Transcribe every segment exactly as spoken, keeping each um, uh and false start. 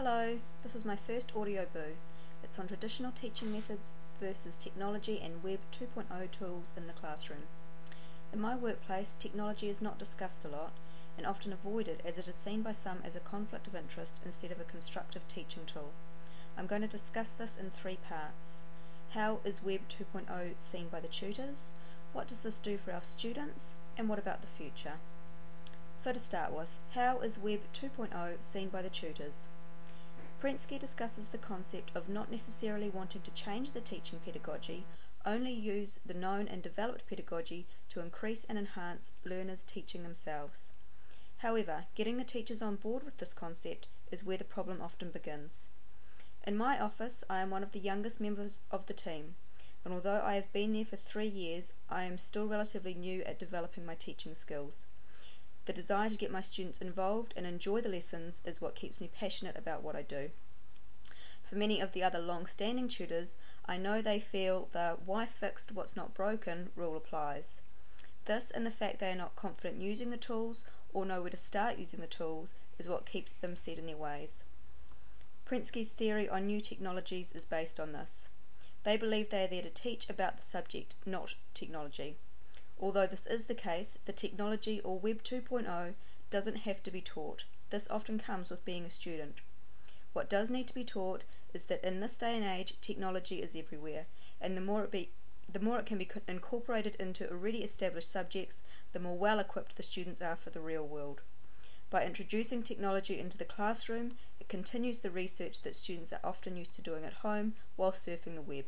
Hello, this is my first audio boo. It's on traditional teaching methods versus technology and Web two point oh tools in the classroom. In my workplace, technology is not discussed a lot and often avoided as it is seen by some as a conflict of interest instead of a constructive teaching tool. I'm going to discuss this in three parts. How is Web two point oh seen by the tutors? What does this do for our students? And what about the future? So to start with, how is Web two point oh seen by the tutors? Prensky discusses the concept of not necessarily wanting to change the teaching pedagogy, only use the known and developed pedagogy to increase and enhance learners teaching themselves. However, getting the teachers on board with this concept is where the problem often begins. In my office, I am one of the youngest members of the team, and although I have been there for three years, I am still relatively new at developing my teaching skills. The desire to get my students involved and enjoy the lessons is what keeps me passionate about what I do. For many of the other long-standing tutors, I know they feel the "why fixed what's not broken" rule applies. This and the fact they are not confident using the tools or know where to start using the tools is what keeps them set in their ways. Prensky's theory on new technologies is based on this. They believe they are there to teach about the subject, not technology. Although this is the case, the technology or Web two point oh doesn't have to be taught. This often comes with being a student. What does need to be taught is that in this day and age, technology is everywhere, and the more it be, the more it can be incorporated into already established subjects, the more well equipped the students are for the real world. By introducing technology into the classroom, it continues the research that students are often used to doing at home while surfing the web.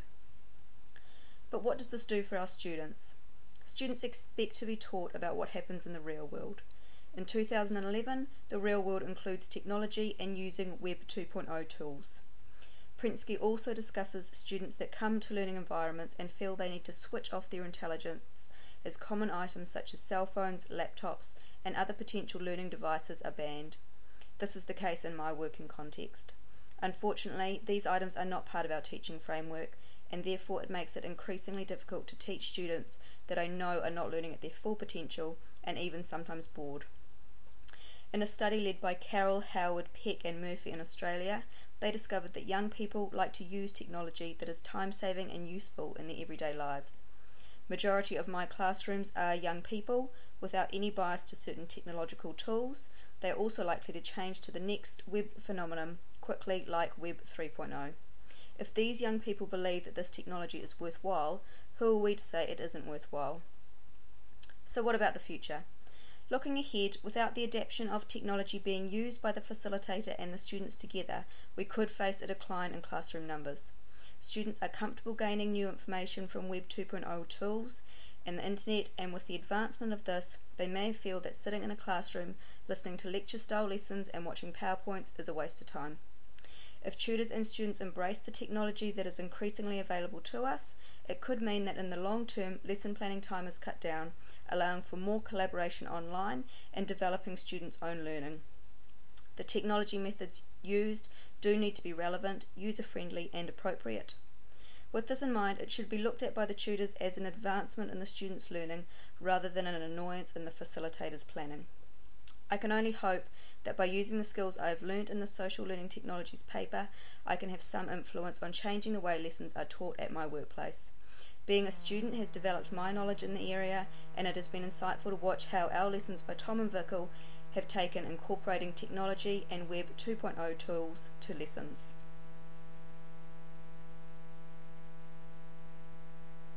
But what does this do for our students? Students expect to be taught about what happens in the real world. In two thousand eleven, the real world includes technology and using Web two point oh tools. Prensky also discusses students that come to learning environments and feel they need to switch off their intelligence as common items such as cell phones, laptops, and other potential learning devices are banned. This is the case in my working context. Unfortunately, these items are not part of our teaching framework, and therefore it makes it increasingly difficult to teach students that I know are not learning at their full potential and even sometimes bored. In a study led by Carroll, Howard, Peck and Murphy in Australia, they discovered that young people like to use technology that is time-saving and useful in their everyday lives. Majority of my classrooms are young people without any bias to certain technological tools. They are also likely to change to the next web phenomenon quickly, like Web three point oh. If these young people believe that this technology is worthwhile, who are we to say it isn't worthwhile? So what about the future? Looking ahead, without the adaptation of technology being used by the facilitator and the students together, we could face a decline in classroom numbers. Students are comfortable gaining new information from Web two point oh tools and the internet, and with the advancement of this, they may feel that sitting in a classroom, listening to lecture-style lessons and watching PowerPoints is a waste of time. If tutors and students embrace the technology that is increasingly available to us, it could mean that in the long term, lesson planning time is cut down, allowing for more collaboration online and developing students' own learning. The technology methods used do need to be relevant, user-friendly and appropriate. With this in mind, it should be looked at by the tutors as an advancement in the students' learning rather than an annoyance in the facilitator's planning. I can only hope that by using the skills I have learnt in the Social Learning Technologies paper, I can have some influence on changing the way lessons are taught at my workplace. Being a student has developed my knowledge in the area, and it has been insightful to watch how our lessons by Tom and Vikkel have taken incorporating technology and Web two point oh tools to lessons.